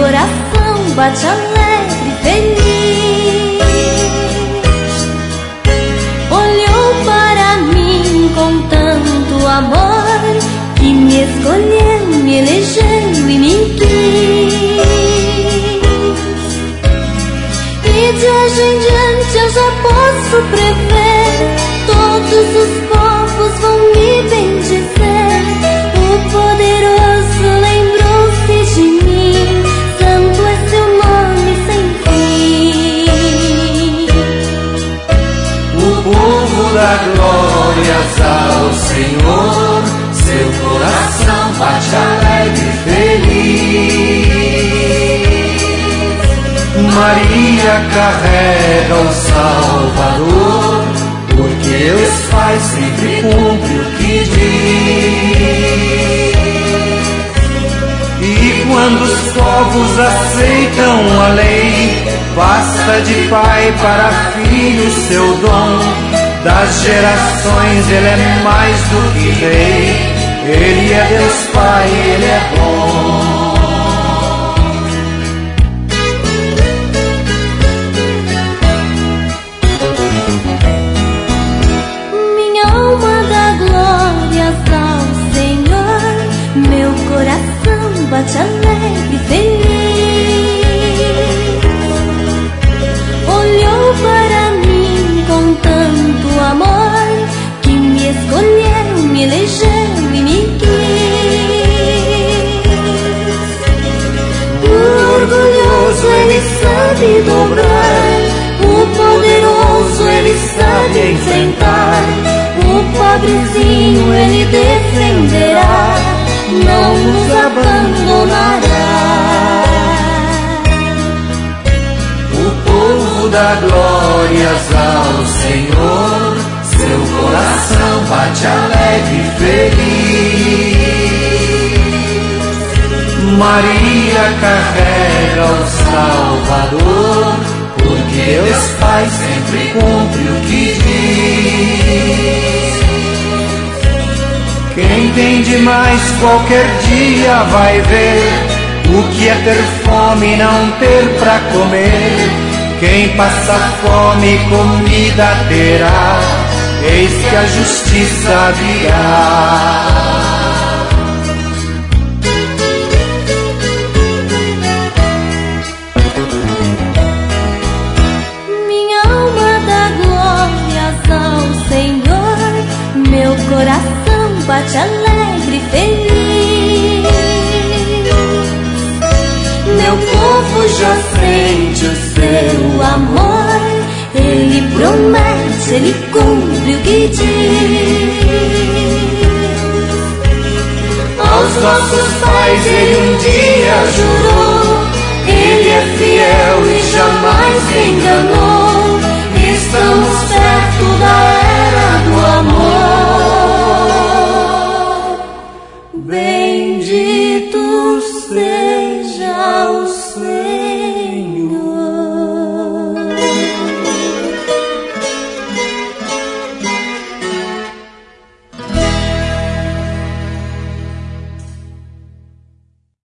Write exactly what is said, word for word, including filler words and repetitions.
coração bate alegre e feliz. Olhou para mim com tanto amor, que me escolheu, me elegeu e me quis. E de hoje em diante eu já posso prever, todos os povos vão me bendizer. O poderoso lembrou-se de mim, santo é seu nome sem fim. O povo dá glórias ao Senhor, seu coração bate alegre e feliz. Maria carrega o Salvador, porque Deus Pai sempre cumpre o que diz. E quando os povos aceitam a lei, basta de pai para filho seu dom. Das gerações ele é mais do que rei, ele é Deus Pai, ele é bom. Minha alma dá glórias ao Senhor, meu coração bate alegre e feliz. Olhou para mim com tanto amor, que me escolheu, me elegeu e me quis. O orgulhoso ele sabe dobrar, o poderoso ele sabe enfrentar. O pobrezinho ele defenderá, não nos abandonará. O povo dá glórias ao Senhor, seu coração bate alegre e feliz. Maria carrega o Salvador, porque Deus Pai sempre cumpre o que diz. Quem tem demais qualquer dia vai ver o que é ter fome e não ter pra comer. Quem passa fome comida terá, eis que a justiça virá. Minha alma dá glórias ao Senhor, meu coração bate alegre e feliz. Meu povo já sente o seu amor, ele promete, ele cumpre o que diz. Aos nossos pais ele um dia jurou